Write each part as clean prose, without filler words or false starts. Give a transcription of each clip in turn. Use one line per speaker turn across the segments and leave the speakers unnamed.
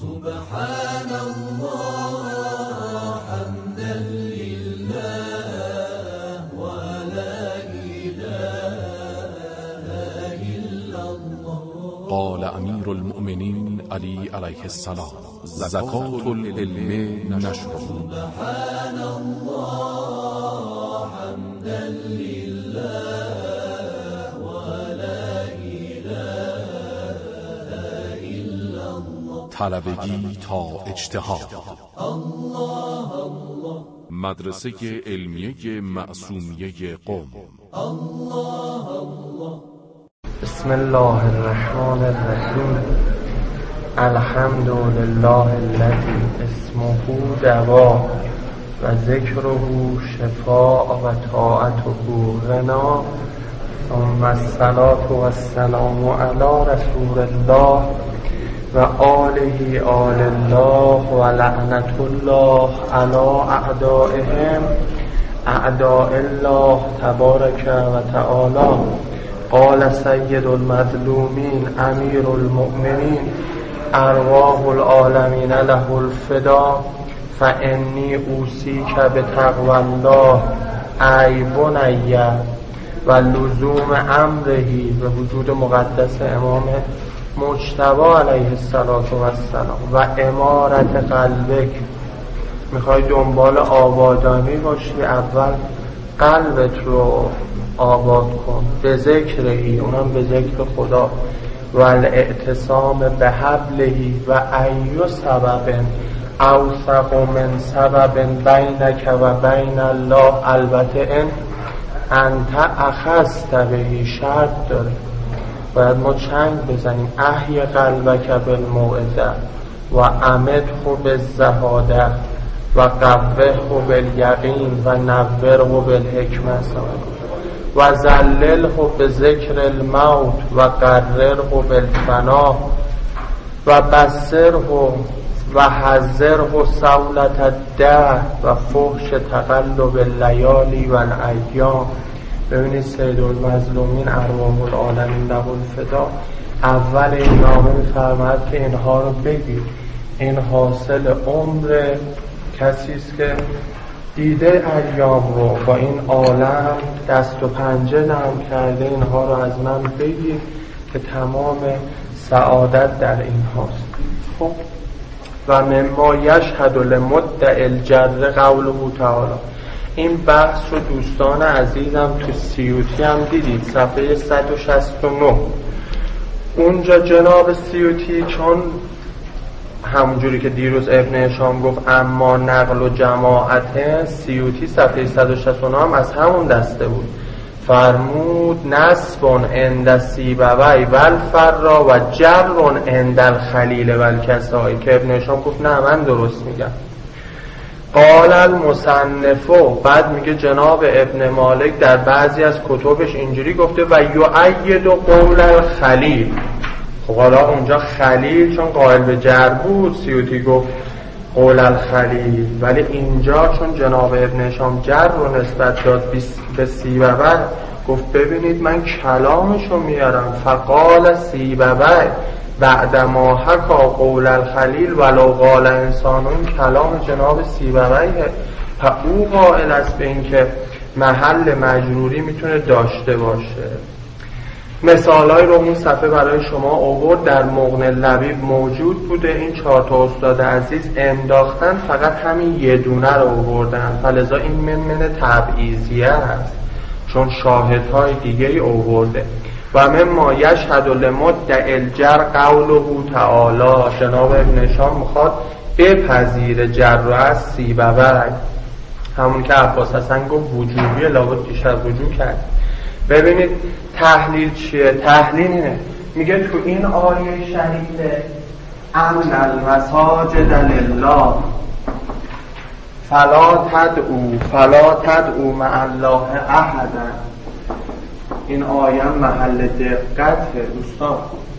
سبحان الله حمدا لله ولا إله إلا الله.
قال امیر المؤمنین علی علیه السلام: زکات العلم نشر.
سبحان الله حمدا لله ولا إله إلا الله.
طلبگی تا اجتهاد.
الله الله.
مدرسه علمیه معصومیه قم.
الله الله.
بسم الله الرحمن الرحیم. الحمد لله الذی اسمه دوا و ذکره شفاء و طاعته غنا. ثم الصلاة و السلام علی رسول الله و آله آل الله و لعنت الله علی اعدائهم اعداء الله تبارک و تعالی. قال سید المظلومین امیر المؤمنین ارواح العالمین له الفدا فانی اوصیک بتقوی الله ای بنی و لزوم امره. به وجود مقدس امام مجتبی علیه الصلاة و السلام و امارت قلبک. میخوای دنبال آبادانی باشی، اول قلبت رو آباد کن، به ذکرهی، اونم به ذکر خدا، و الاعتصام به حبلهی و ایو سبب اوثق من سبب بینک و بین الله. البته انت اخذت بهی شرط داره، باید ما چنگ بزنیم. احی قلبک بالموعظه و امده بالزهاده و قوه بالیقین و نوره بالحکمه و ذلله به ذکر الموت و قرره بالفنا و بصره و حذره سولت الدهر و فحش تقلب اللیالی و الایام. ببینید سید المظلومین ارواح العالمین له الفدا اول این نامه می‌فرماید که اینها رو بگید. این حاصل عمر کسی است که دیده ایام رو با این عالم دست و پنجه نرم کرده. اینها رو از من بگید که تمام سعادت در این هاست. خب و مما یشهد لمدعی الجر قوله تعالی. این بحث رو دوستان عزیزم تو سیوطی هم دیدید، صفحه 169. اونجا جناب سیوطی چون همونجوری که دیروز ابن هشام گفت اما نقل و جماعت، سیوطی صفحه 169 هم از همون دسته بود. فرمود نسبون عند سیبوی والفرا و جرون عند الخلیل والکسائی، که ابن هشام گفت نه من درست میگم. قال المصنفو، بعد میگه جناب ابن مالک در بعضی از کتبش اینجوری گفته و یؤید قول الخلیل. خب حالا اونجا خلیل چون قائل به جر بود سیوطی گفت قول الخلیل، ولی اینجا چون جناب ابن هشام جر رو نسبت داد به سیبوی گفت ببینید من کلامشو میارم. فقال سیبوی بعد ما حکا قول الخلیل ولو قال انسانون، کلام جناب سیبویه. او قائل است به این که محل مجروری میتونه داشته باشه. مثالای رو اون صفحه برای شما آورد، در مغنی لبیب موجود بوده. این 4 تا استاد عزیز انداختن، فقط همین یه دونه رو آوردن، فلذا این من تبعیضیه است چون شاهدهای دیگه ای آورده. و مما یشهد لمدعی الجر قوله تعالی. جناب ابن هشام میخواد بپذیر جر رو از سیبوی، همون که عباس حسن گفت وجوبیه، لابد پیش از وجوب کرد. ببینید تحلیل چیه؟ تحلیل اینه، میگه تو این آیه شریفه ان المساجد لله فلا تدعو مع الله احدا. این آیه محل دقته دوستان،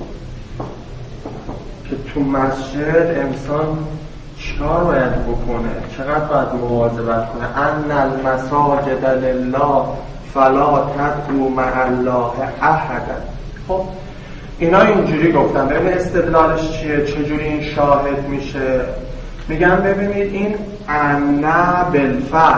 که تو مسجد انسان چیکار باید بکنه، چقدر باید مواظبت کنه. ان المساجد لله فلا تدعو مع الله احدا. خب اینا اینجوری گفتن. ببین استدلالش چیه، چجوری این شاهد میشه. میگن ببینید این ان بالفتح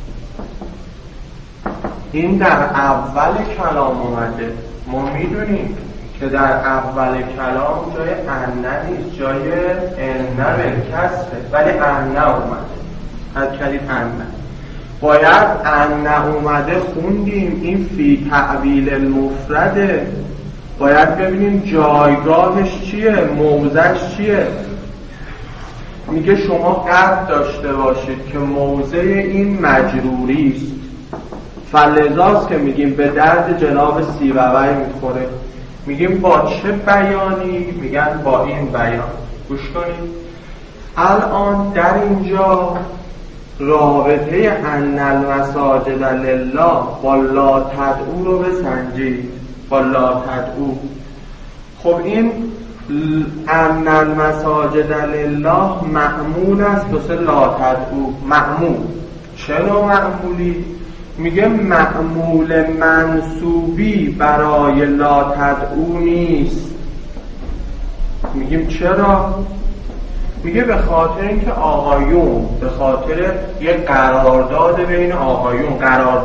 این در اول کلام اومده. ما میدونیم که در اول کلام جای ان نیست، جای ان بالکسره، ولی ان اومده. از کلید ان باید ان اومده خوندیم. این فی تعویل المفرده، باید ببینیم جایگاهش چیه، موضعش چیه. میگه شما قصد داشته باشید که موضع این مجروری است، فلذاست که میگیم به درد جناب سیبوی میخوره. میگیم با چه بیانی؟ میگن با این بیان. گوش کنید الان در اینجا رابطه ان المساجد لله با لا تدعو رو بسنجید. با لا تدعو، خب این ان المساجد لله معمول است واسه لا تدعو. معمول چه نوع معمولی؟ میگه معمول منسوبی برای لا تدعو نیست. میگیم چرا؟ میگه به خاطر اینکه آقایون، به خاطر یک قرارداد بین آقایون،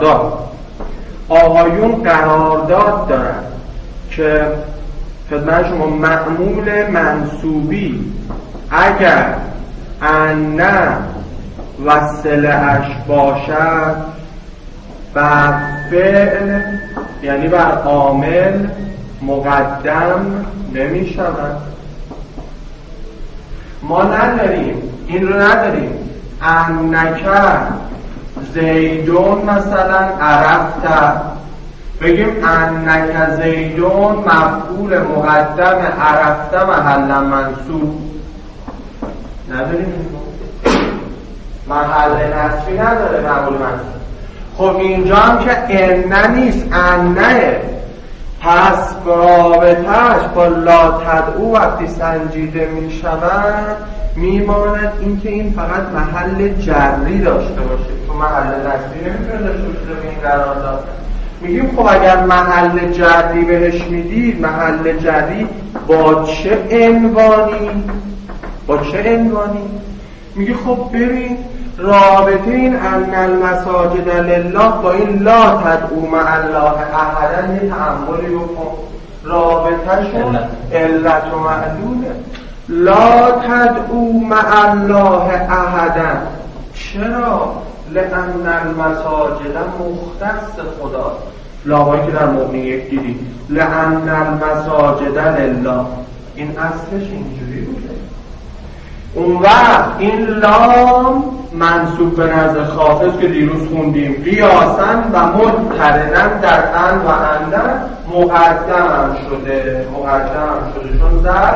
آقایون قرارداد دارن که خدمت شما معمول منسوبی اگر ان وصله اش باشد بر فعل یعنی بر عامل مقدم نمی شود. ما نداریم این رو، نداریم انک زیدون مثلا عرفت، بگیم انک زیدون مفعول مقدم عرفت محل منصوب. نداریم محل نصبی نداره مفعول منصوب. خب اینجا هم که ان نیست، انه، پس رابطه‌اش با لا تدعو وقتی سنجیده می شود میماند اینکه این فقط محل جری داشته باشه، تو محل نصبی نمیتونه داشته باشه به این قرارداد. میگیم خب اگر محل جری بهش میدید، محل جری با چه عنوانی؟ با چه عنوانی؟ میگه خب ببین رابطه این ان المساجد لله با این لا تدعو مع الله احدا یه تأملی بکن. رابطهشون علت و معلوله. لا تدعو مع الله احدا، چرا؟ لأن المساجد مختص خدا، لامایی که در مؤمن یک دیدی، لأن المساجد لله، این اصلش اینجوری بوده. اون وقت این لام منصوب به نظر خافض که دیروز خوندیم قیاساً و مقترناً در ان و اندن مقدم شده چون زر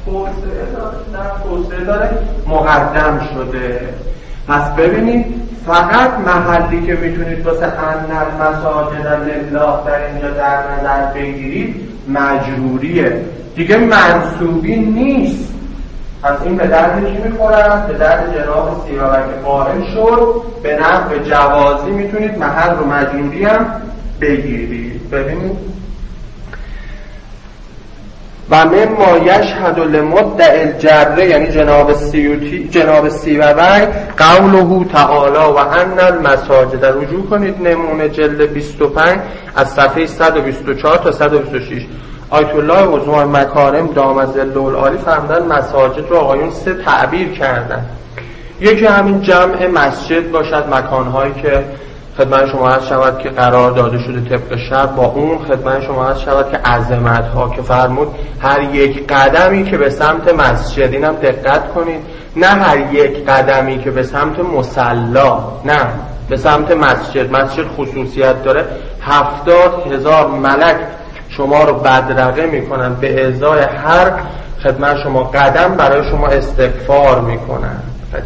توسعه داره مقدم شده. پس ببینید فقط محلی که میتونید واسه ان المساجد لله در اینجا در نظر بگیرید مجروریه دیگه، منصوبی نیست. پس این به درد کی میخورد؟ به درد جناب سیبوی که قائل شد به نحو جوازی میتونید محل رو مجروری هم بگیرید. ببینید و مما یشهد لمدع الجره، یعنی جناب سیبوی قوله تعالی و ان المساجد، رجوع کنید نمونه جلد 25 از صفحه 124 تا 126. آیت الله عظما مکارم دام ظل العالی فرمودن مساجد رو آقایون 3 تعبیر کردن. یکی همین جمع مسجد باشد، مکانهایی که خدمت شما عرض شود که قرار داده شده طبق شرع، با اون خدمت شما عرض شود که عظمت‌ها که فرمود هر یک قدمی که به سمت مسجد، اینم دقت کنید، نه هر یک قدمی که به سمت مصلا، نه به سمت مسجد. مسجد خصوصیت داره، 70,000 ملک شما رو بدرقه میکنن به ازای هر خدمت شما قدم برای شما استغفار میکنن.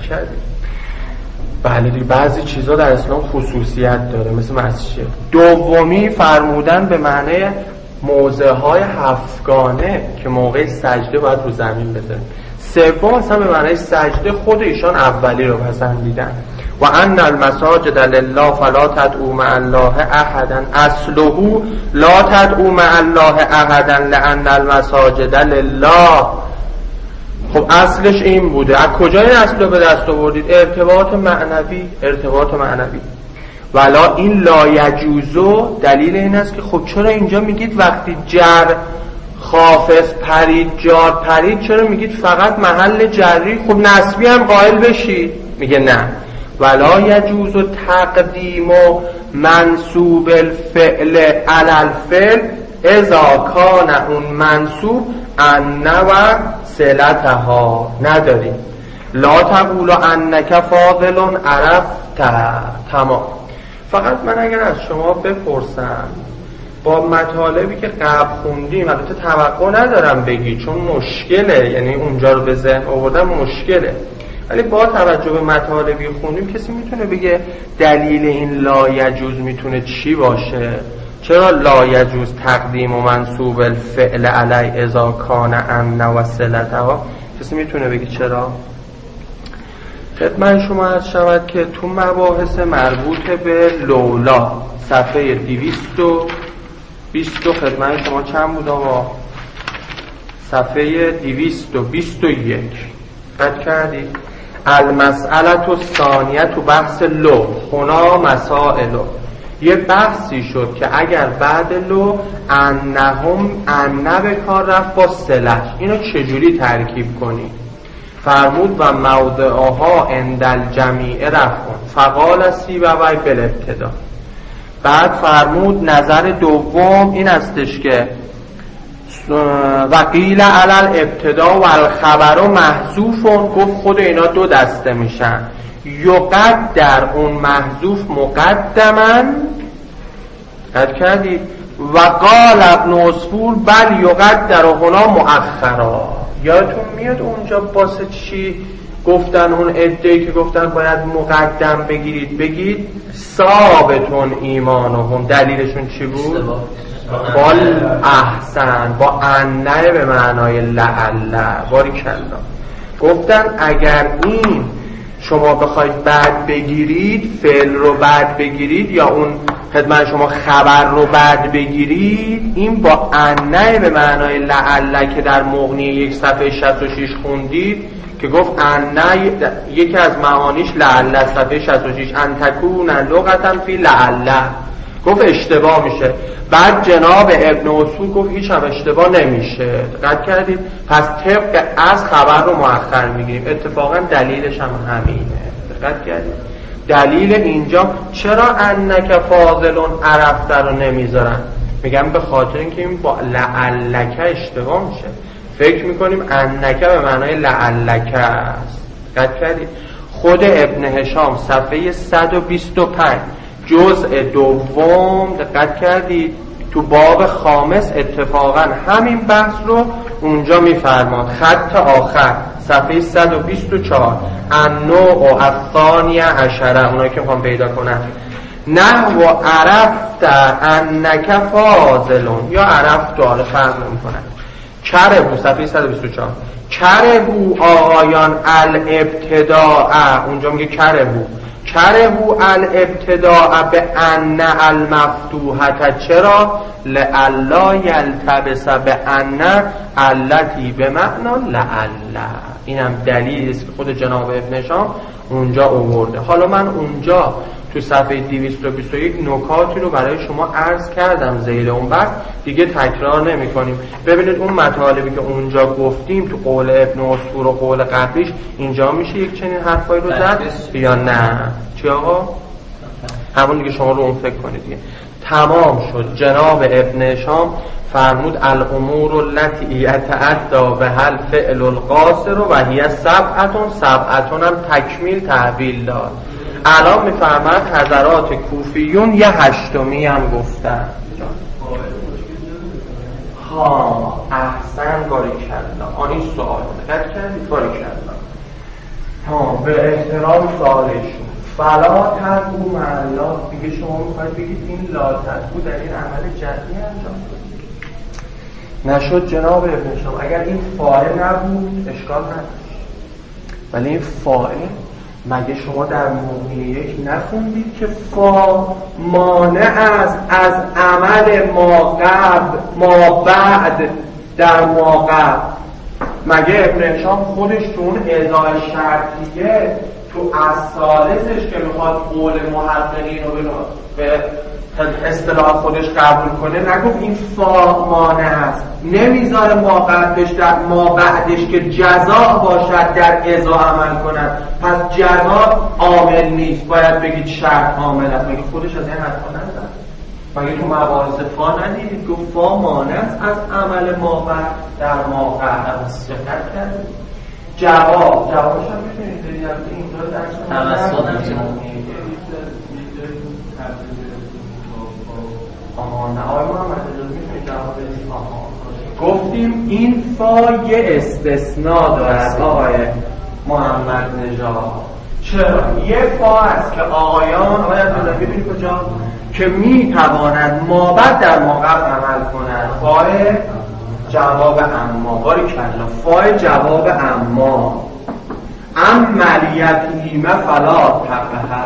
بله دیگه بعضی چیزا در اسلام خصوصیت داره مثل مسجد. دومی فرمودن به معنی موضع‌های 7گانه که موقع سجده باید رو زمین بذاریم. سوم اصلا به معنی سجده خود ایشان اولی رو پسندیدن. و ان المساجد لله فلا تدعوا مع الله احدا، اصله لا تدعوا مع الله احدا لان المساجد لله. خب اصلش این بوده. از کجا این اصل رو به دست آوردید؟ ارتباط معنوی. ولا این لا یجوزو دلیل این است که خب چرا اینجا میگید وقتی جر خافض پرید جار پرید چرا میگید فقط محل جری؟ خب نسبی هم قائل بشید. میگه نه، ولا یجوز تقدیم منصوب الفعل علی الفعل اذا کان اون منصوب ان و صلتها. نداریم. لا تقول انک فاضل عرفت. تمام. فقط من اگر از شما بپرسم با مطالبی که قبل خوندیم، البته توقع ندارم بگی چون مشکله، یعنی اونجا رو به ذهن آوردن مشکله، ولی با توجه به مطالبی خوندیم کسی میتونه بگه دلیل این لا یجوز میتونه چی باشه؟ چرا لا یجوز تقدیم و منصوب الفعل علی اذا کان ان و صلتها؟ کسی میتونه بگه چرا؟ خدمت شما عرض شود که تو مباحث مربوط به لولا صفحه 220 خدمت شما چند بود آقا؟ صفحه 221 قد کردید؟ المسئله الثانیه تو بحث لو هنا مسائلو. یه بحثی شد که اگر بعد لو انه به کار رفت با صلت، اینو چجوری ترکیب کنی؟ فرمود و موضعها عند الجمیع رفعون فقال سیبوی بالابتدا. بعد فرمود نظر دوم این استش که وقیل علی الابتدا و الخبر محذوفون، گفت خود اینا دو دسته میشن، یقدر اون محذوف مقدمن قد کردید و قال ابن عصفور بل یقدر هنا مؤخرا. یادتون میاد اونجا باسه چی گفتن اون عده‌ای که گفتن باید مقدم بگید ثابتون ایمانهم، دلیلشون چی بود؟ با احسن با انه به معنای لعله. باریکلا. گفتن اگر این شما بخواید بعد بگیرید، فعل رو بعد بگیرید یا اون خدمت شما خبر رو بعد بگیرید، این با انه به معنای لعله که در مغنی یک صفحه 66 خوندید که گفت انه یکی از معانیش لعله، صفحه 66 انتکون لغتن فی لعله، گفت اشتباه میشه. بعد جناب ابن اصول گفت هیچ هم اشتباه نمیشه. دقت کردید؟ پس طبق از خبر رو مؤخر میگیریم. اتفاقا دلیلش هم همینه. دقت کردید؟ دلیل اینجا چرا انک فاضلون عرفت رو نمیذارن؟ میگم به خاطر اینکه این با لعلک اشتباه میشه. فکر میکنیم انک به معنای لعلک است. دقت کردید؟ خود ابن هشام صفحه 125 جزء دوم دقت کردید تو باب خامس اتفاقا همین بحث رو اونجا میفرماد، خط آخر صفحه 124 النوع الثانیه عشره، اونایی که میخوام پیدا کنن نحو عرفت انک فاضلون یا عرفت حالا فرق نمیکنن. کرهو صفحه 124 کرهو آقایان الابتداء، اونجا میگه کرهو الابتداء به ان المفتوحه. چرا؟ لعلا یلتبس به ان التی به معنی لعلا. اینم دلیلی است که خود جناب ابن هشام اونجا آورده. حالا من اونجا تو صفحه 221 نکاتی رو برای شما عرض کردم زیر اون بحث، دیگه تکرار نمی کنیم. ببینید اون مطالبی که اونجا گفتیم تو قول ابن عصفور و قول قبلیش اینجا میشه یک چنین حرفایی رو زد یا نه؟ چی آقا؟ همون دیگه شما رو اون فکر کنید دیگه. تمام شد. جناب ابن هشام فرمود الامور التي يتعدى بها الفعل القاصر و هي سبعتون هم تکمیل تحویل داد. الان میفرماد حضرات کوفیون یه هشتمی هم گفتن. ها احسن باریکلا. این سوال دقت کردید؟ باریکلا. ها به احترام سوالشون فلا تدعو مع الله، دیگه شما میخواید بگید این لا تدعو در این عمل جدی انجام نشد. جناب ابن هشام اگر این فاعل نبود اشکال نداشت، ولی این فاعل مگه شما در مغنی یک نخوندید که فا مانع است از عمل ما قبل ما بعد در ما قبل؟ مگه ابن هشام خودش تو اون ازای شرطیه تو اصالتش که میخواد قول محققین رو به اصطلاح خودش قبول کنه نگفت این فا مانع است، نمیذاره ما قبلش در ما بعدش که جزا باشد در ازا عمل کنند، پس جزا عامل نیست، باید بگید شرط عامل است. مگه خودش از این حرفا نزد؟ مگه تو مباحث فا ندیدید گفت فا مانع است از عمل ما بعد در ما قبل؟ دقت کردید؟ جوابش هم میتونید بدید اینجا درس
توسط
نه آقای محمد اجازه میتونید جواب بدید؟ گفتیم این فا یه استثناء دارد آقای محمد نژاد. چرا؟ یه فا است که آقایان باید ببینید کجا که میتواند ما بعد در ما قبل عمل کند. فای جواب اما، باریکلا، فای جواب اما عملیتیمه فلا تقهر.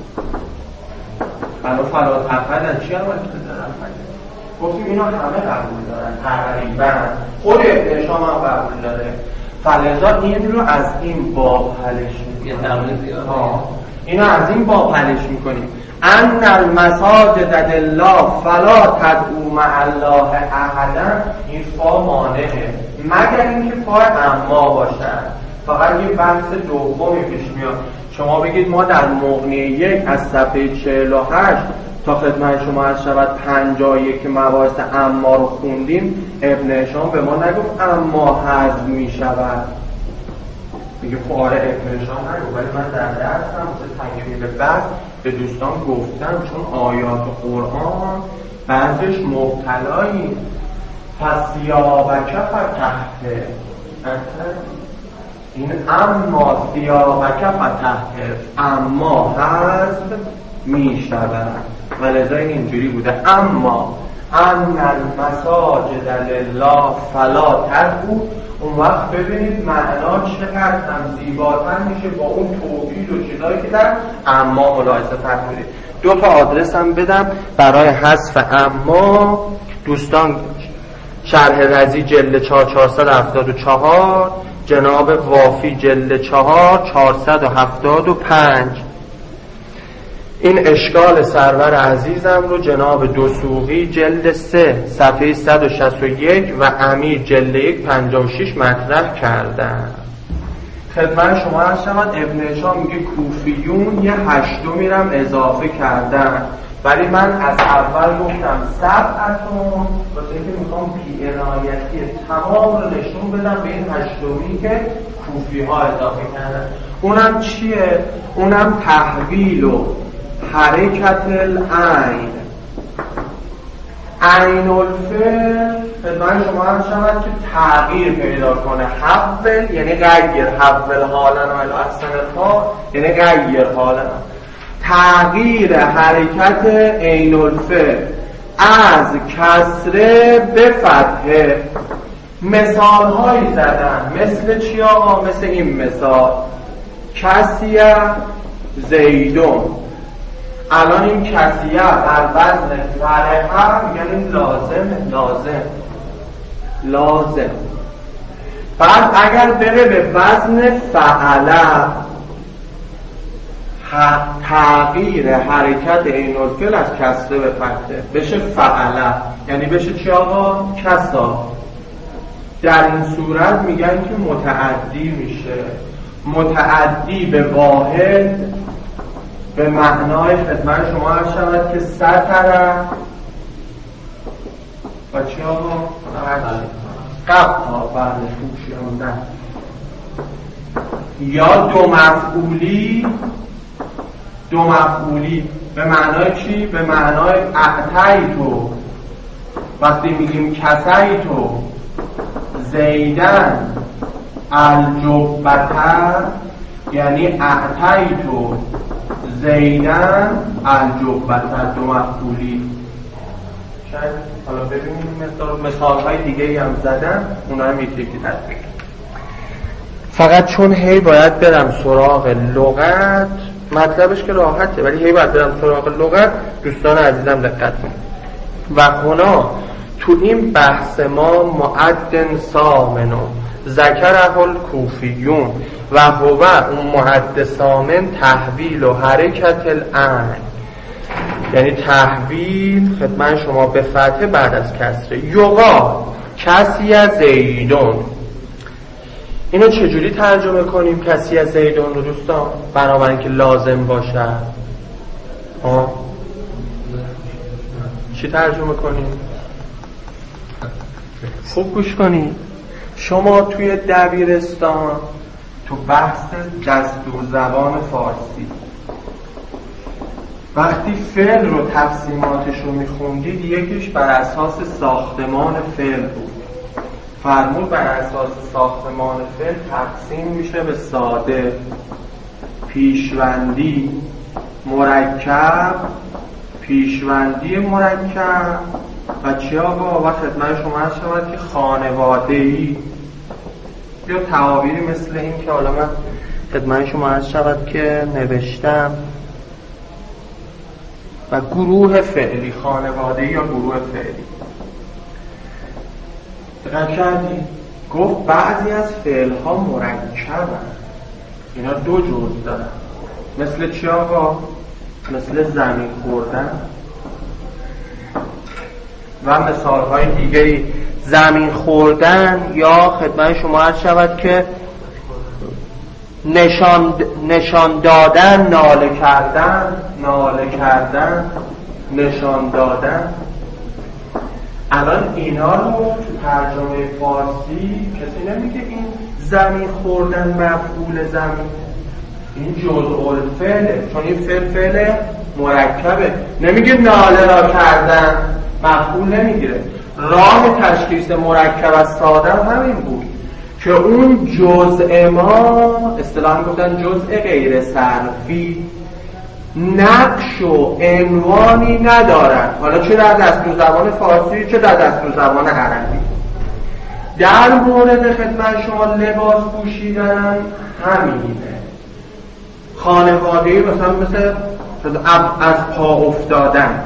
فلا تقهر در چی عمل دارن؟ گفتیم اینا همه قبول دارن تقریبا، خود ابن هشام هم قبول داره. فلذا این رو از این باب حلش میکنیم، اینو از این باب حلش میکنیم. ان المساجد لله فلا تدعوا مع الله احدا. این فا مانعه مگر اینکه فا اما باشد. فقط یه بحث دومی پیش میاد. شما بگید ما در مغنی 1 از صفحه 48 تا خدمت شما عرض شود 51 که مباحث اما رو خوندیم، ابن هشام به ما نگفت اما حذف میشود. میگه فاره ابن هشام نگفت، ولی من در درسم واسه تکمیل بحث به دوستان گفتم چون آیات قرآن بعضش مبتلایی پس سیابک فتحته، این اما سیابک فتحته اما حذف میشود و لذا این اینجوری بوده. اما ان المساجد لله فلا تدعوا. اون وقت ببینید معنا چقدر هم زیباتر میشه با اون توحید و چیزایی که در اما ملاحظه فرمودید. 2 تا آدرس هم بدم برای حذف اما. دوستان شرح رضی جلد 4 474، جناب وافی جلد 4 475. این اشکال سرور عزیزم رو جناب دسوقی جلد 3 صفحه 161 و امیر جلد 1 56 مطرح کردن. خدمت شما عرض شود ابن هشام میگه کوفیون یه 8 میرم اضافه کردن، ولی من از اول گفتم 7اتون واسه اینکه میخوام بی عنایتی تمام رو نشون بدم به این 8 که کوفی ها اضافه کردن. اونم چیه؟ اونم تحویل و حرکت العین. عین الفعل خدمت شما هم شود که تغییر پیدا کنه. حول یعنی غیر، حول حالا و الاحسن الحال یعنی غیر حالا. تغییر حرکت عین الفعل از کسره به فتحه. مثال هایی زدن مثل چی آقا؟ مثل این مثال کسیه زیدون. الان این کسیه بر وزن فرحه یعنی لازم. بعد اگر بره به وزن فعله، تغییر حرکت عین الفعل از کسره به فتحه بشه فعله، یعنی بشه چی آقا؟ کسا. در این صورت میگن که متعدی میشه. متعدی به واحد به معنای خدمت شما عرض شود که ستره و چی آقا؟ قبطا برده فوشیاندن. یا دو مفعولی به معنای چی؟ به معنای اعتیتو. وقتی میگیم کسیتو زیدن الجبتر یعنی اعتیتو زیدن الجبتر، 2 مفعولی. شاید حالا ببینیم مثال های دیگه هم زدن، اونا هم یکی تطبیق. فقط چون هی باید برم سراغ لغت، مطلبش که راحته ولی هی باید برم سراغ لغت، دوستان عزیزم دقت کنید. و هنا تو این بحث ما معد سامن ذکره الکوفیون و هو اون معد سامن تحویل و حرکت العین، یعنی تحویل خدمت شما به فتح بعد از کسره. یقال کسی از زیدون، اینو چجوری ترجمه کنیم کسی از زیدون رو دوستان؟ بنابراین که لازم باشه چی ترجمه کنیم؟ خوب گوش کنید. شما توی دبیرستان تو بحث دستور زبان فارسی وقتی فعل رو تقسیماتش رو میخوندید، یکیش بر اساس ساختمان فعل بود. فرمود بر اساس ساختمان فعل تقسیم میشه به ساده، پیشوندی، مرکب، پیشوندی مرکب و چی آقا؟ و خدمت شما هست شود که خانواده‌ای، یا تعابیری مثل این که حالا من خدمت شما هست شود که نوشتم، و گروه فعلی، خانواده‌ای یا گروه فعلی. دقت کردی؟ گفت بعضی از فعل‌ها مرکبن، اینا دو جزء دارن. مثل چی آقا؟ مثل زمین خوردن و مثال‌های دیگری. زمین خوردن یا خدمت شما عرض شود که نشان دادن، ناله کردن، نشان دادن. الان اینا رو تو ترجمه فارسی کسی نمیگه این زمین خوردن مفعول زمین، این جزء الفعله، چون این فعل مرکبه. نمیگه ناله را کردن، مفعول نمیگیره. راه تشخیص مرکب از ساده همین بود که اون جزء ما اصطلاحاً گفتن جزء غیر صرفی نقش و عنوانی ندارد، حالا چه در دستور زبان فارسی چه در دستور زبان عربی. در مورد خدمت شما لباس پوشیدن همینه. خانواده‌ای مثل از پا افتادن،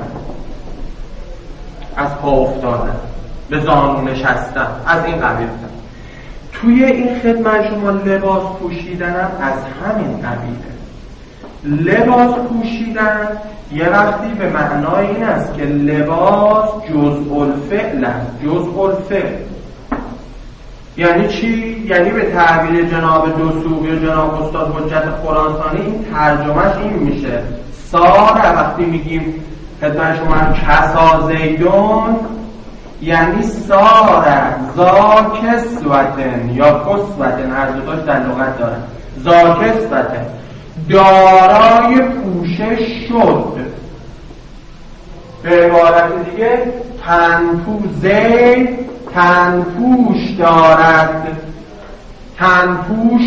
به زانو نشستن، از این قبیل. توی این خدمت شما لباس پوشیدن هم از همین قبیله. لباس پوشیدن یه وقتی به معنای این است که لباس جزء الفعل است. جزء الفعل یعنی چی؟ یعنی به تعبیر جناب دسوقی و جناب استاد حجت خراسانی این ترجمهش این میشه: سار، وقتی میگیم خدمت شما کسا زیدون، یعنی سار زا کسوتن یا کسوتن، هر دوتاش در لغت دارن. زا کسوتن، دارای پوشش شد. به عبارت دیگه تنپوزه تنپوش دارد، تنپوش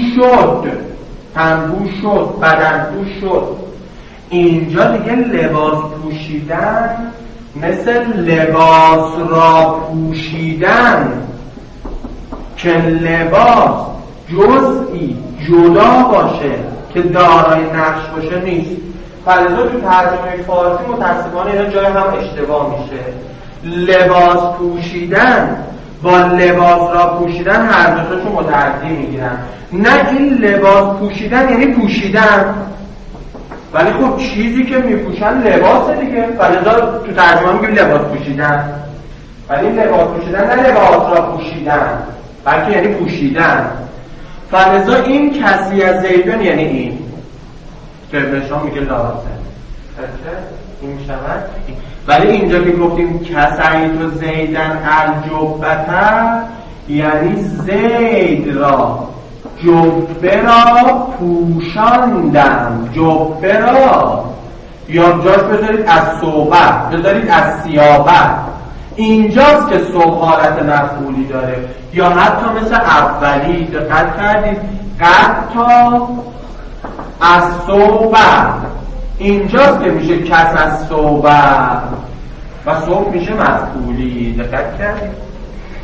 شد، بدنپوش شد. اینجا دیگه لباس پوشیدن مثل لباس را پوشیدن که لباس جزئی جدا باشه که دارای نقش باشه نیست. فلذا تو ترجمه فارسی متاسفانه اینا جای هم اشتباه میشه. لباس پوشیدن با لباس را پوشیدن هر دوتاشو متعدی میگیرن. نه، این لباس پوشیدن یعنی پوشیدن، ولی خب چیزی که میپوشن لباسه دیگه، فلذا تو ترجمه میگیم لباس پوشیدن. ولی لباس پوشیدن نه لباس را پوشیدن، بلکه یعنی پوشیدن. فلذا این کسی از زیدون یعنی این که بهشان میگه لازم این میشود. ولی اینجا که گفتیم کسایت و زیدن الجبته، یعنی زید را جبه را پوشاندم. جبه را یا جاش بذارید از صوبه، بذارید از سیابه. اینجاست که صوب حالت مفعولی داره. یا حتی مثل اولی دقت کردید قطع از صوبه، اینجاست که میشه کس از صوبه و صوب میشه مفعولی. دقت کردید؟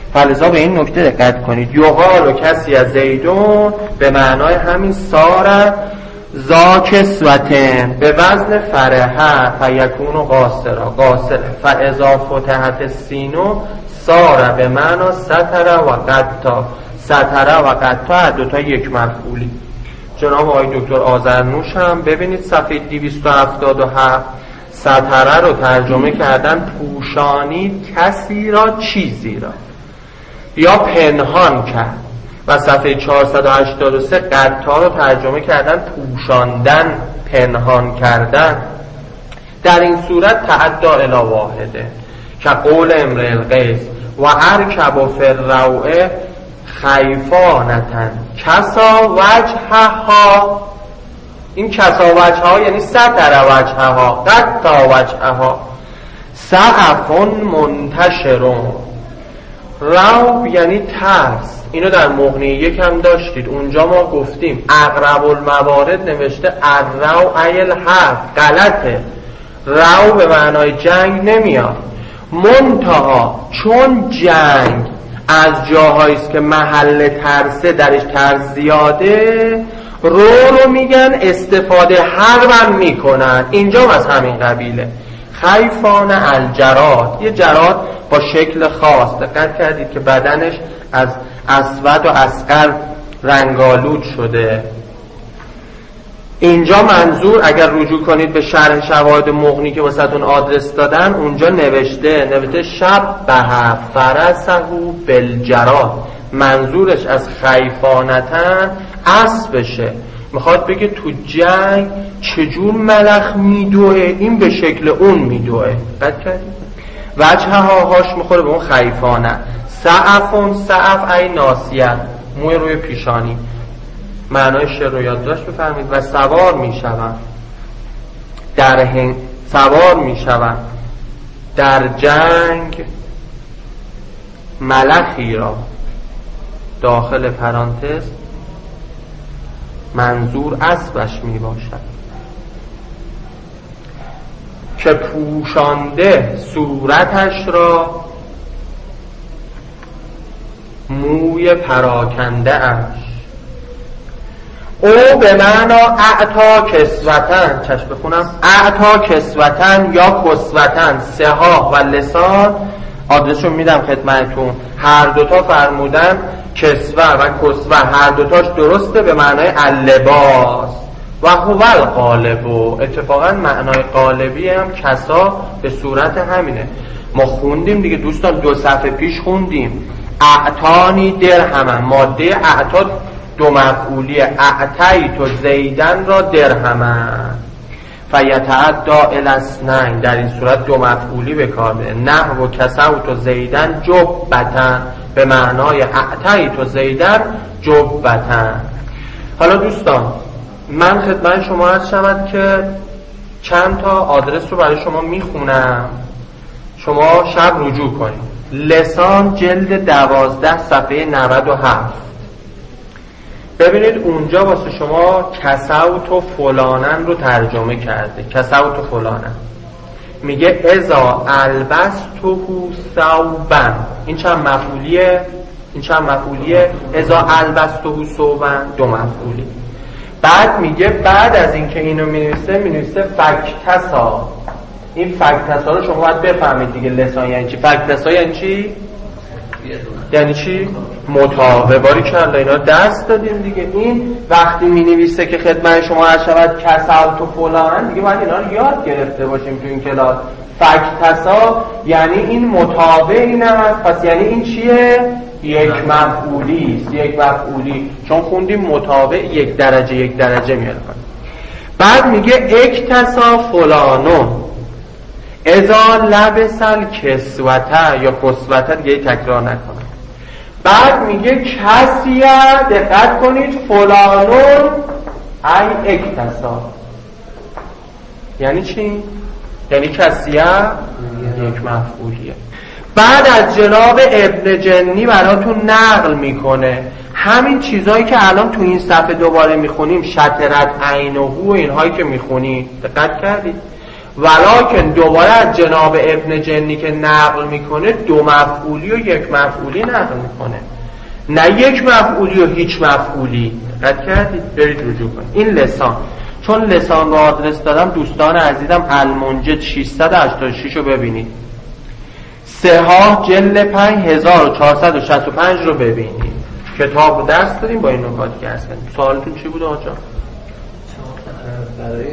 فلذا به این نکته دقت کنید. یقال و کسی از زیدون به معنای همین سار ذا کسوتن به وزن فرحه فیکون قاصرا قاصر فاذا فتحت السینو سار به معنا ستر و قطع ستر و قطع هر دوتا یک مفعولی. جناب آقای دکتر آذرنوش هم ببینید صفحه 277 ستره رو ترجمه کردن پوشانید کسی را چیزی را یا پنهان کرد و صفحه 483 قطع رو ترجمه کردن پوشاندن پنهان کردن. در این صورت تعدی الی واحده که قول امرئ القیس و ارکب فی الروع خیفانتن کسا وجهها. این کسا وجهها یعنی ستر وجهها قطع وجهها. سعفون منتشرون روب یعنی ترس. اینو در مغنی یکم داشتید اونجا ما گفتیم اقرب الموارد نوشته الرو ایل حرف غلطه. رو به معنای جنگ نمیاد. منتها چون جنگ از جاهایی است که محل ترسه درش ترس زیاده رو میگن استفاده حربم میکنن. اینجا از همین قبیله. خیفان الجراد یه جراد با شکل خاص دقت کردید که بدنش از اسود و اصغر رنگالود شده. اینجا منظور اگر رجوع کنید به شرح شواهد مغنی که واسهتون آدرس دادن اونجا نوشته شب به فرسه بالجراد. منظورش از خیفانتن اسبشه. میخواد بگه تو جنگ چجور ملخ میدوه این به شکل اون میدوه. قد کردید وجه هاش میخوره به اون خیفانه. سعفون سعف ای ناسیه موی روی پیشانی. معنای شعر رو یادداشت بفرمید. و سوار میشوند سوار میشوند در جنگ ملخی را داخل پرانتز منظور اسبش می باشد که پوشانده صورتش را موی پراکنده اش. او به معنا اعطا کسوتن چشم بخونم اعطا کسوتن یا کسوتن سها و لسان آدرسشو میدم خدمتتون. هر دوتا فرمودن کسوه و کسوه هر دوتاش درسته به معنای اللباس و هو الغالب. اتفاقا معنای غالبی هم کسا به صورت همینه. ما خوندیم دیگه دوستان 2 صفحه پیش خوندیم اعطانی درهمن. ماده اعطا 2 مفعولیه. اعطیت زیدن را درهمن فیتعدی الی اثنین. در این صورت 2 مفعولی به کار میره. نحو کسوت زیدن جبتن به معنای اعطیت زیدن جبتن. حالا دوستان من خدمت شما عرض شود که چند تا آدرس رو برای شما میخونم شما شب رجوع کنید. لسان جلد 12 صفحه 97 ببینید اونجا واسه شما کسوت و فلانن رو ترجمه کرده. کسوت و فلانن میگه اذا البسته ثوبا. این چند مفعولیه؟ اذا البسته ثوبا 2 مفعولی. بعد میگه بعد از اینکه اینو مینویسه فکتسا. این فکتسا رو شما باید بفهمید دیگه. لسان یعنی چی؟ فکتسا یعنی چی؟ یعنی چی؟ مطابق. باری کلا اینا دست دادیم دیگه. این وقتی می نویسه که خدمت شما عرض شود کسوت و فلان دیگه باید اینا رو یاد گرفته باشیم تو این کلاس. فکتسا یعنی این مطابق این هم هست. پس یعنی این چیه؟ یک مفعولی است. یک مفعولی چون خوندیم مطابق 1 درجه میاد. بعد میگه اکتسا فلانون اذا لبسل کسوته یا کسوته دیگه تکرار نکنم. بعد میگه کسیه دقت کنید فلانون ای اکتسا. یعنی چی؟ یعنی کسیه یک مفعولیه. بعد از جناب ابن جنی براتون نقل میکنه همین چیزهایی که الان تو این صفحه دوباره میخونیم شطرت عینهو و اینهایی که میخونید دقت کردید ولکن دوباره از جناب ابن جنی که نقل میکنه 2 مفعولی و 1 مفعولی نقل میکنه، نه 1 مفعولی و هیچ مفعولی. دقت کردید؟ برید رجوع کنید. این لسان، چون لسان رو آدرس دادم دوستان عزیزم، المنجد 686 رو ببینید، صحاح جلد 5465 رو ببینید. کتاب رو درس دادیم با این نکاتی که عرض کردیم. سوالتون چی بود آقا؟
برای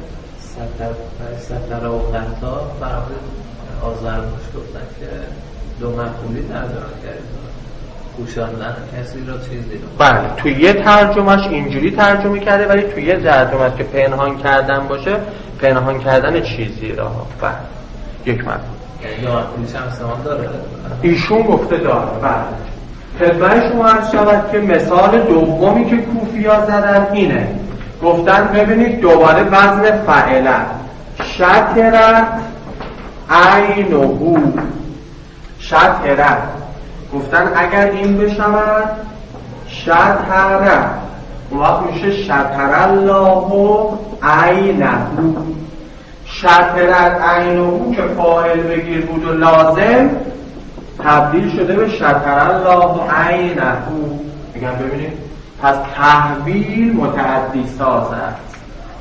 ستر و قطع برای آزرموش گفتن که 2 مفعولی ترجمه کردن، پوشاندن کسی را چیزی رو.
بله، توی یه ترجمهش اینجوری ترجمه کرده، ولی توی یه ترجمهش که پنهان کردن باشه، پنهان کردن چیزی را. بله، 1 مفعول.
یعنی 2 مفعولیش هم استعمال داره؟
ایشون گفته داره. بله. خدمت شما عرض شود که مثال دومی که کوفی‌ها زدن اینه، گفتن ببینید دوباره وزن فعله، شطرت عینهو، شطرت، گفتن اگر این بشود شطرت، اون وقت میشه شطر الله عینهو. شطرت عینهو که فاعل بگیر بود و لازم تبدیل شده به شطر الله عینهو. میگم ببینید پس تحویل متعدی ساز است.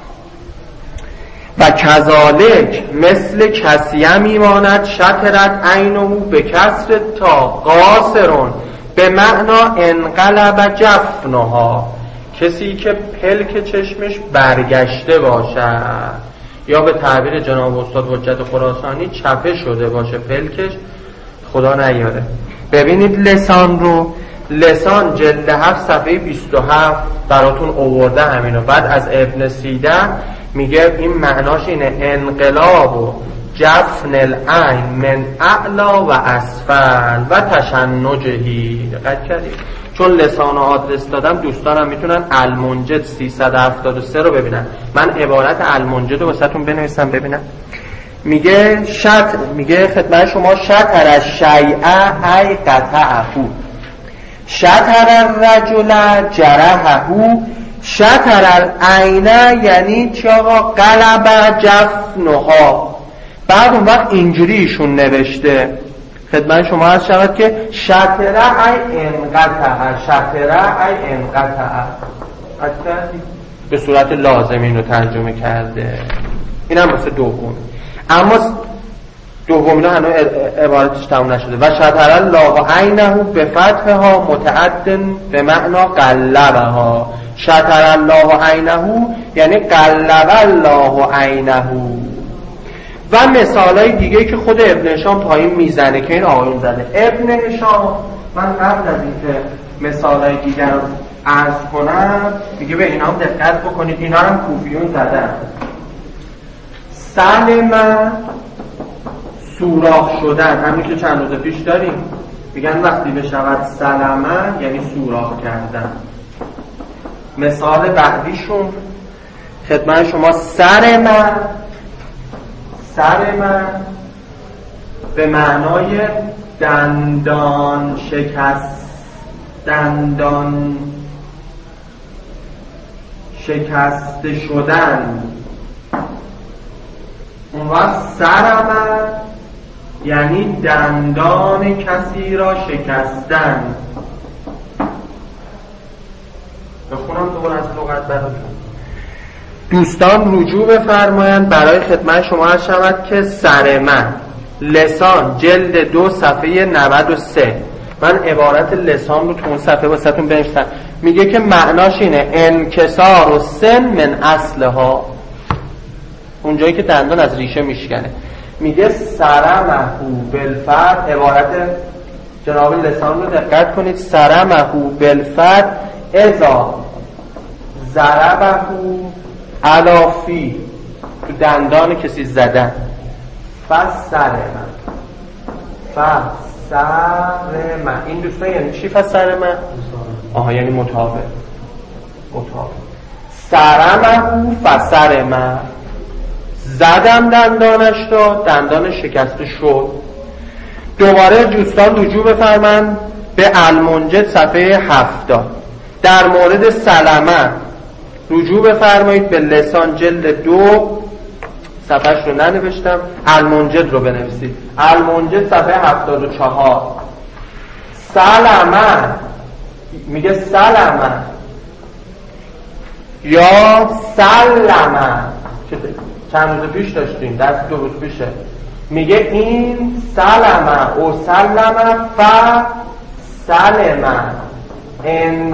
و کذالک مثل کسیه میماند شطرت عینهو به کسر تا قاصرون به معنا انقلب جفنها، کسی که پلک چشمش برگشته باشد، یا به تعبیر جناب استاد حجت خراسانی چپه شده باشه پلکش، خدا نیاره. ببینید لسان رو، لسان جلد 7 صفحه 27 براتون آورده همینو. بعد از ابن سیده میگه این معناش اینه انقلاب و جفن العین من اعلا و اسفل و تشنجهی. دقت کردید؟ چون لسان و آدرس دادم دوستانم میتونن المنجد 373 رو ببینن. من عبارت المنجد رو واسهتون بنویسم ببینم. میگه میگه خدمت شما شطر الشیء ای قطعه، شطر الرجل جرحه، شطر العین یعنی چی آقا؟ قلب جفنها. بعد اون وقت اینجوری ایشون نوشته خدمت شما هست شود که شطر ای انقطعه، شطر ای انقطعه، به صورت لازم این رو ترجمه کرده. این هم واسه دوم، اما دومینا هنوز عبارتش تموم نشده. و شطر الله عینه به فتحها متعد به معنا قلبها. شطر الله عینه یعنی قلب الله عینه. و مثالای دیگه که خود ابن هشام پایین میزنه که این آقایون زده. ابن هشام، من قبل از اینکه مثالای دیگر رو عرض کنم میگه به اینا هم دقت بکنید، اینا هم کوفیون زدن. سلمه سوراخ شدن، همین که چند روز پیش داریم، میگن وقتی بشود سلمه یعنی سوراخ کردن. مثال بعدیشون خدمت شما سرمه، سرمه به معنای دندان شکست، دندان شکسته شدن. اون وقت سرمه یعنی دندان کسی را شکستن. بخونم دوباره از لغت براتون. دوستان رجوع بفرمایند برای خدمت شما عرض شود که سرمه، لسان جلد 2 صفحه 93. من عبارت لسان رو تو اون صفحه واسهتون بنویسم. میگه که معناش اینه انکسار و سن من اصلها، اونجایی که دندان از ریشه میشکنه. میگه سرمهو بالفتح، عبارت جناب لسان رو دقت کنید. سرمهو بالفتح اذا ضربهو علافی، تو دندان کسی زدن. فسرمه، فسرمه این دوستان یعنی چی؟ فسرمه آها یعنی مطابق، مطابق. سرمهو فسرمه، زدم دندانش را، دندان شکسته شد. دوباره دوستان رجوع بفرمایند به المنجد صفحه 70. در مورد سلمه رجوع بفرمایید به لسان جلد 2 صفحهش رو ننوشتم، المنجد رو بنویسید. المنجد صفحه 74. سلمه میگه سلمه یا سلمه که چند روز پیش داشتیم، دست 2 روز پیشه. میگه این سلمه او سلمه ف سلمه ان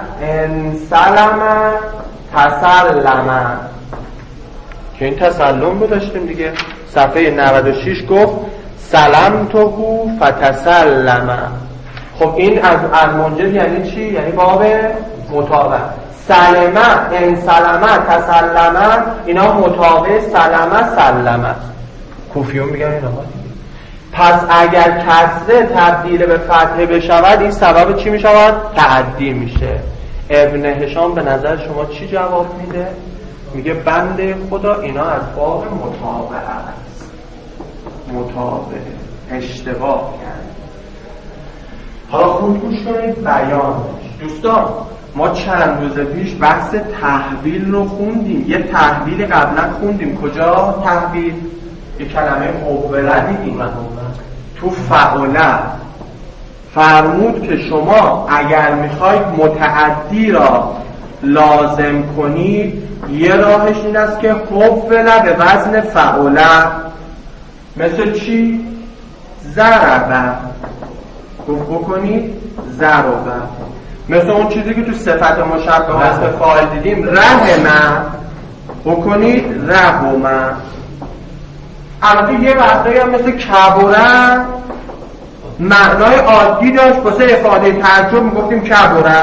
سلمه تسلمه که این تسلم رو داشتیم دیگه. صفحه 96 گفت سلمتهو فتسلمه. خب این از المنجد یعنی چی؟ یعنی باب مطابق. سلمه ان سلمه تسلمه اینا مطابق سلمه سلمه. کوفیون میگن اینا. پس اگر کسره تبدیل به فتحه بشود این سبب چی میشود؟ تعدی میشه. ابن هشام به نظر شما چی جواب میده؟ میگه بنده خدا اینا از باب مطابق است. مطابق اشتباه کرد. حالا خوب گوش کنید بیانش. دوستان ما چند روز پیش بحث تحویل رو خوندیم. یه تحویل قبلا خوندیم. کجا تحویل؟ یه کلمه قوله دیدیم تو فعله. فرمود که شما اگر میخواید متعدی را لازم کنید یه راهش این است که قوله به وزن فعله. مثل چی؟ ضربه گفت بکنید ضربه. مثل اون چیزی که تو صفت مشبه اسم فاعل دیدیم رحمه بکنید رحمه. البته یه وقتایی هم مثل کبره معنای عادی داشت، واسه افاده تعجب میگفتیم کبره.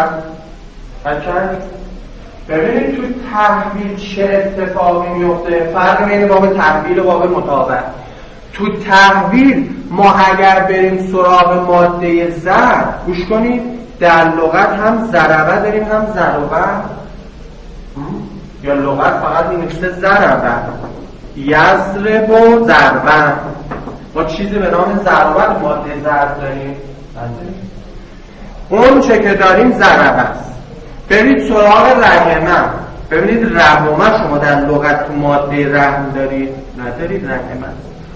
ببینید تو تحویل چه اتفاقی میفته. فرق بین باب تحویل و باب مطابق. تو تحویل ما اگر بریم سراغ ماده ضرب گوش کنید در لغت هم ضربه داریم هم ضربه، یا لغت فقط این مثل ضربه یضرب و ضربه. ما چیزی به نام ضربه ماده ضرب داریم؟ اون چه که داریم ضربه است. برید سراغ رحمه. ببینید رحمه شما در لغت تو ماده رحم دارید؟ ندارید. رحمه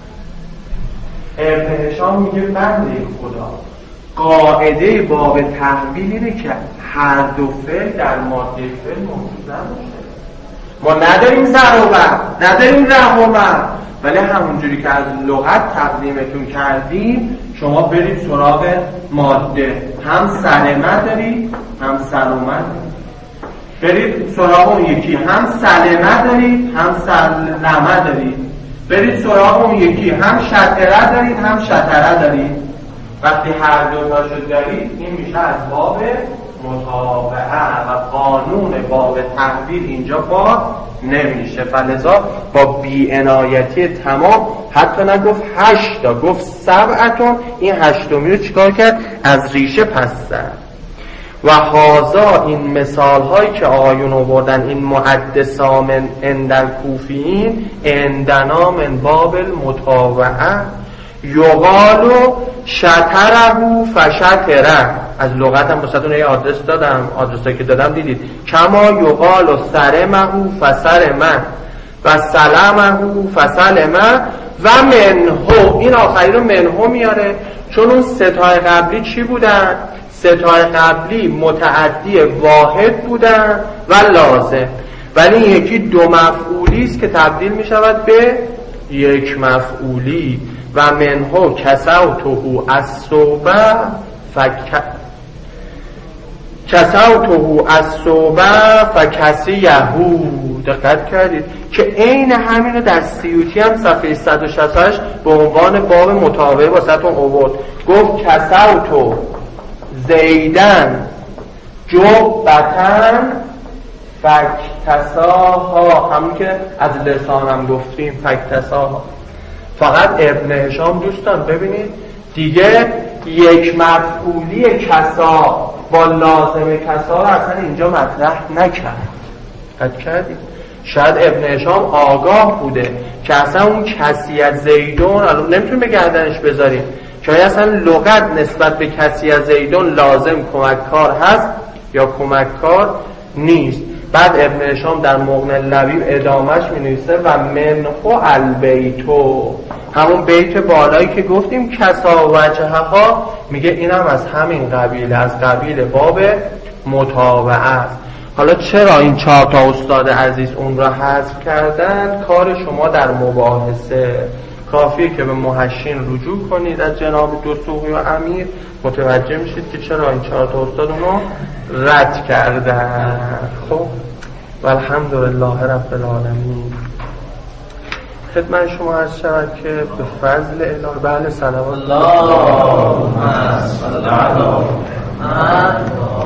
ابن هشام میگه بنده خدا قاعده باب تحویل اینه که هر دو فعل در ماده فعل موجود نباشه. ما نداریم ضربه نداریم رحمه، ولی همونجوری که از لغت تقدیمتون کردیم شما برید سراغ ماده. هم سلمه دارید هم سلمه دارید. برید سراغ اون یکی هم سلمه دارید هم سلمه دارید. برید سراغ اون یکی هم شطره دارید هم شطره دارید. وقتی هر دو تاشو دارید این میشه از باب مطابقه و قانون باب تحویل اینجا با نمیشه. فلذا با بی‌عنایتی تمام حتی نگفت 8 تا گفت 7. این 8می رو چیکار کرد؟ از ریشه پس زد. و هازا این مثال هایی که آقایون آوردن این محدثان اندل کوفیین اندنا من باب المطابعه یقالو شطره فشطره. از لغت هم بسیدون یه آدرس دادم، آدرس که دادم دیدید. کما یقالو سرمه فسرمه و سلمه فسلمه و منهو. این آخری رو منهو میاره چون اون ستای قبلی چی بودن؟ ستای قبلی متعدی واحد بودن و لازم، ولی یکی دو مفعولی است که تبدیل می شود به یک مفعولی. و منهو کسوتهو الصوبه کسوتهو الصوبه فکسیهو. دقت کردید که عین همین رو در سیوطی هم صفحه 168 به عنوان باب مطابقه واسهتون آورد. گفت کسوتو زیدن جبتن فکتساها. همون که از لسان هم گفتیم فکتساها. فقط ابن هشام دوستان ببینید دیگه یک مفعولی کسا با لازم کسا رو اصلا اینجا مطرح نکرد. قد کردید شاید ابن هشام آگاه بوده که اصلا اون کسیت زیدون الان نمیتونیم به گردنش بذاریم که اصلا لغت نسبت به کسیت زیدون لازم کمک کار هست یا کمک کار نیست. بعد ابن هشام در مغنی اللبیب ادامهش می نویسه و منه البیتو، همون بیت بالایی که گفتیم کسا وجهها، میگه اینم از همین قبیله، از قبیل باب متابعه. حالا چرا این 4 تا استاد عزیز اون را حذف کردن؟ کار شما در مباحثه، کافیه که به محشین رجوع کنید از جناب دسوقی و امیر، متوجه میشید که چرا این 4 تا استاد اونو رد کردن. خب والحمدلله رب العالمین. خدمت شما عرض شود که به فضل الهی، بله صلوات
اللهم صل علی محمد.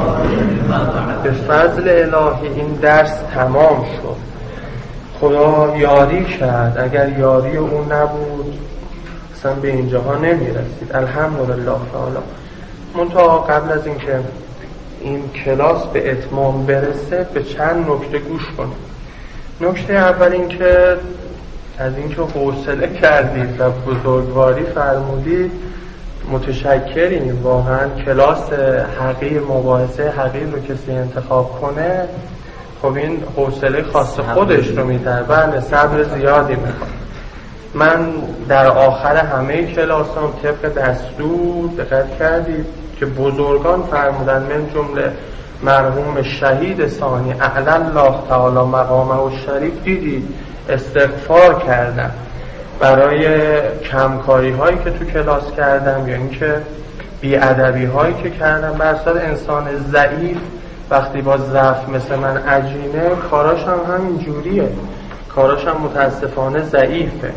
به فضل الهی این درس تمام شد. خدا یاری کرد، اگر یاری او نبود اصلا به اینجاها نمیرسید. الحمدلله تعالی. منتها قبل از اینکه این کلاس به اتمام برسه به چند نکته گوش کنید. نکته اول این که از اینکه حوصله کردید و بزرگواری فرمودید متشکریم. واقعا کلاس حقیر، مباحثه حقیر رو کسی انتخاب کنه، خب این حوصله خاص خودش رو می‌طلبه. بله صبر زیادی میخواد. من در آخر همه کلاسام طبق دستور دقت کردید که بزرگان فرمودن، من جمله مرحوم شهید ثانی اعلی الله تعالی مقامه و شریف، دیدید استغفار کردم برای کمکاری هایی که تو کلاس کردم یا اینکه بی‌ادبی هایی که کردم. به اصل انسان ضعیف وقتی با ضعف مثل من عجینه، کاراش هم همین جوریه، کاراش هم متاسفانه ضعیفه.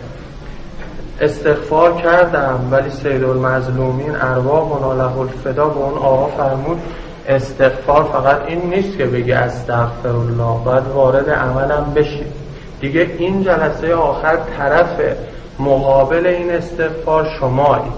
استغفار کردم ولی سیدالمظلومین ارواحنا له الفدا به اون آقا فرمود استغفار فقط این نیست که بگی استغفرالله، باید وارد عملم بشی. دیگه این جلسه آخر طرف مقابل این استغفار شمایی.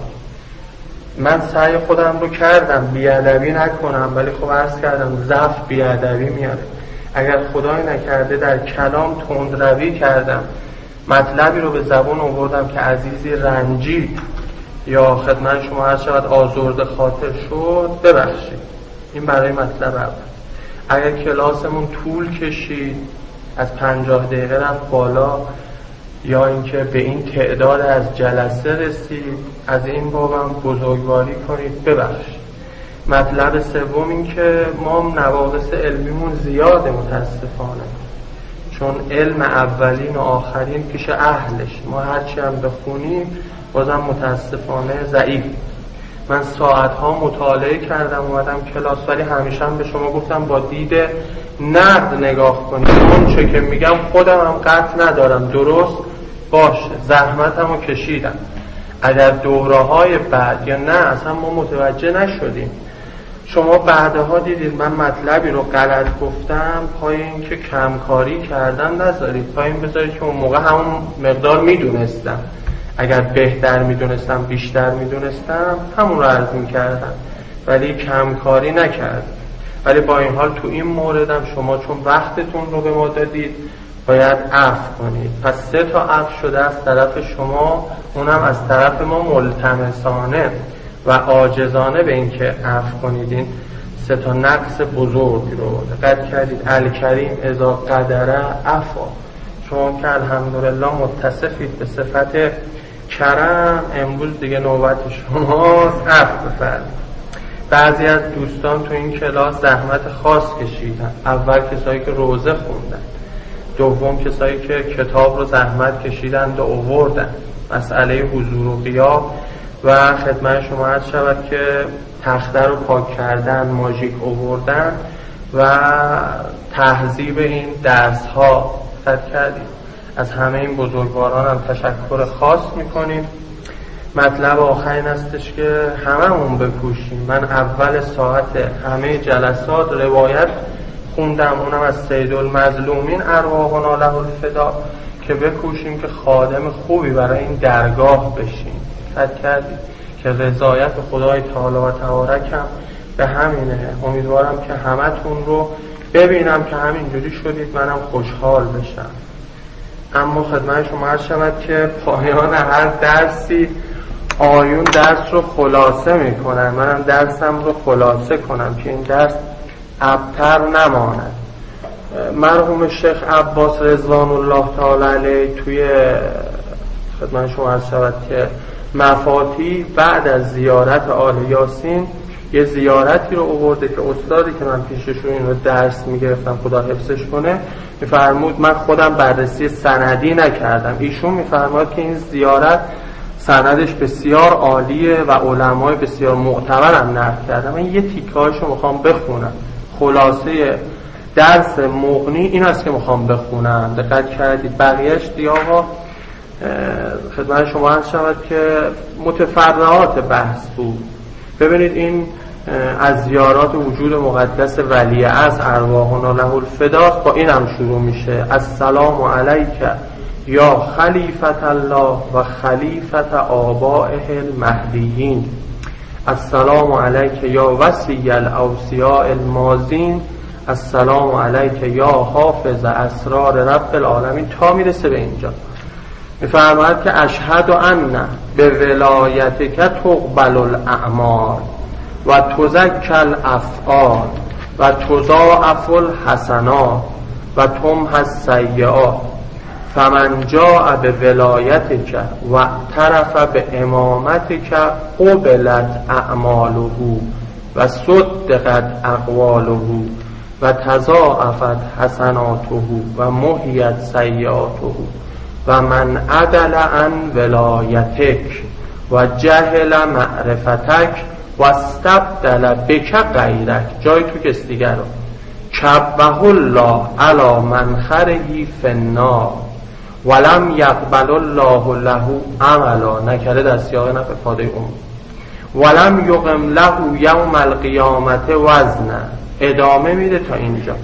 من سعی خودم رو کردم بیادبی نکنم، ولی خب عرض کردم ضعف بیادبی میاره. اگر خدای نکرده در کلام تندروی کردم، مطلبی رو به زبون آوردم که عزیزی رنجید یا خدمت شما عرض شود آزرده خاطر شد، ببخشید. این برای مطلب اول. اگر کلاسمون طول کشید از 50 دقیقه رفت بالا یا اینکه به این تعداد از جلسه رسید، از این بابم بزرگواری کنید، ببخشید. مطلب سوم این که ما نواقص علمیمون زیاده متاسفانه، چون علم اولین و آخرین پیش اهلش، ما هرچی هم بخونیم بازم متاسفانه ضعیف. من ساعتها مطالعه کردم اومدم کلاس، ولی همیشه هم به شما گفتم با دید نقد نگاه کنید. اون چه که میگم خودم هم قطع ندارم، درست باشه، زحمتمو کشیدم. اگر دوره‌های بعد یا نه اصلا ما متوجه نشدیم، شما بعدها دیدید من مطلبی رو غلط گفتم، پای این که کمکاری کردم نذارید، پای این بذارید که اون موقع همون مقدار میدونستم. اگر بهتر میدونستم، بیشتر میدونستم، همون رو عرض میکردم، ولی کمکاری نکردم. ولی با این حال تو این موردم شما چون وقتتون رو به ما دادید باید عفو کنید. پس 3 تا عفو شده از طرف شما، اونم از طرف ما ملتمسانه و عاجزانه به این که عفو کنید. این 3 تا نقص بزرگ رو دقت کردید. الکریم اذا قدره عفا، شما که الحمدلله متصفید به صفت کرم، امروز دیگه نوبت شماست، عفو بفرمایید. بعضی از دوستان تو این کلاس زحمت خاص کشیدن. اول کسایی که روزه خوندن، دوم کسایی که کتاب رو زحمت کشیدن و آوردن، مسئله حضور و غیاب و خدمت شما عرض شود که تخته رو پاک کردن، ماژیک آوردن و تهذیب این درس ها کردید. از همه این بزرگواران هم تشکر خاص میکنیم. مطلب آخر این استش که هممون بکوشیم. من اول ساعت همه جلسات روایت خوندم، اونم از سیدالمظلومین ارواحنا له الفدا، که بکوشیم که خادم خوبی برای این درگاه بشیم. فکر کردید که رضایت خدای تعالی و تبارک هم به همینه. امیدوارم که همتون رو ببینم که همینجوری شدید، منم خوشحال بشم. اما خدمت شما عرض شود که پایان هر درسی آیون درس رو خلاصه میکنن، منم درسم رو خلاصه کنم که این درس ابتر نماند. مرحوم شیخ عباس رضوان الله تعالی علیه توی خدمت شما عرض شود که مفاتی بعد از زیارت آل یاسین یه زیارتی رو آورده که استادی که من پیششون این رو درس میگرفتم خدا حفظش کنه میفرمود من خودم بررسی سندی نکردم، ایشون میفرماد که این زیارت سندش بسیار عالیه و علمای بسیار معتبرم نقل کردم. من یه تیکه‌هاشو میخوام بخونم. خلاصه درس مغنی این است که میخوام بخونم، دقت کردید؟ بقیهش دیگه آقا خدمت شما عرض شود که متفرعات بحث بود. ببینید این از زیارات وجود مقدس ولی از ارواحنا له الفداء، با این هم شروع میشه: السلام علیک یا خلیفت الله و خلیفت آبائه المهدیین، السلام علیک یا وصی الاوصیاء الماضین، السلام علیک یا حافظ اسرار رب العالمین، تا میرسه به اینجا. میفرماید که اشهد ان به ولایتک تقبل الاعمال و تزکی الافعال و تضاعف الحسنات و تمحى السیئات، فمن جاء به ولایتک و اعترف به امامتک قبلت اعماله و صدقت اقواله و تضاعفت حسناته و محیت سیئاته و من عدل عن ولایتک و جهل معرفتک و استبدل بک غیرک، جای تو کس دیگر رو، کبه الله علی منخرهی فی النار ولم یقبل الله له عملا، نکره در سیاق نفع فاده ولم یقم له یوم القیامت وزنا. ادامه میده تا اینجا: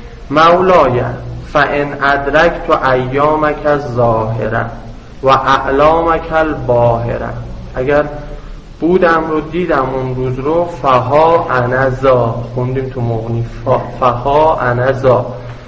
مولای فان ادرکت ایامک الظاهره و اعلامک الباهره، اگر بودم رو دیدم اون روز رو، فها انذا، خوندیم تو مغنی، فها انذا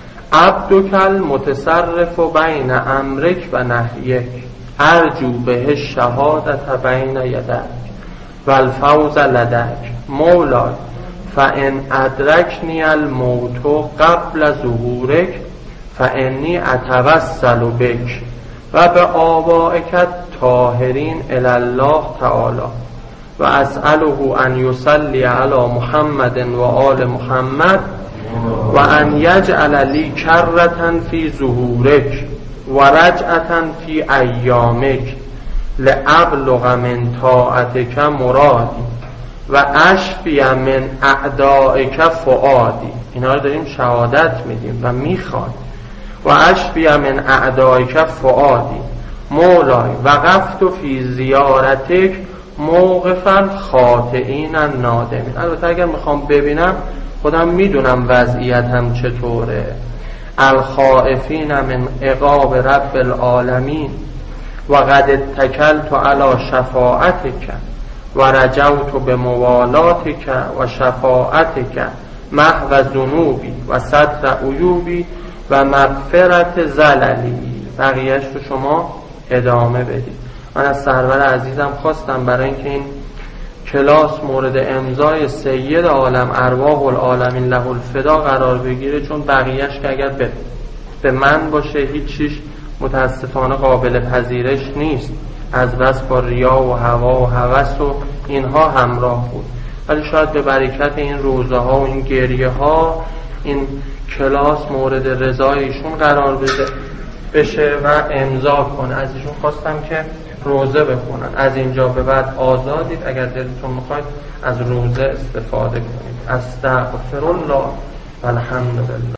عبدک المتصرف بین امرک و نهیک، ارجو به شهادت بین یدک و الفوز لدک، مولای فان ادرکنی الموت قبل ظهورک فانی اتوسل بک و به آبائک الطاهرین الی الله تعالی و اسأله ان یصلی علی محمد و آل محمد و ان یجعل لی کرة فی ظهورک و رجعة فی ایامک لابلغ من طاعتک مرادی و اشفی من اعدائک فؤادی. اینا رو داریم شهادت میدیم و میخوایم. و اشفی من اعدائک فؤادی مولای وقفت فی زیارتک موقفا خاطئین نادمین. البته اگر میخوام ببینم خودم میدونم وضعیتم چطوره. الخائفین من عقاب رب العالمین و قد اتکلت علی شفاعتک و رجوت به موالاتک و شفاعتک محو ذنوبی و ستر عیوبی و مغفرت زللی. بقیهش رو شما ادامه بدید. من از سرور عزیزم خواستم برای اینکه این کلاس مورد امضای سید عالم ارواح العالمین له الفدا قرار بگیره، چون بقیهش که اگر به من باشه هیچیش متاسفانه قابل پذیرش نیست، از بس با ریا و هوا و هوس و اینها همراه بود. ولی شاید به برکت این روزه ها و این گریه ها این کلاس مورد رضای ایشون قرار بشه و امضا کنه. از ایشون خواستم که روزه بخونن. از اینجا به بعد آزادید، اگر دلتون میخواید از روزه استفاده کنید. استغفر الله والحمد لله.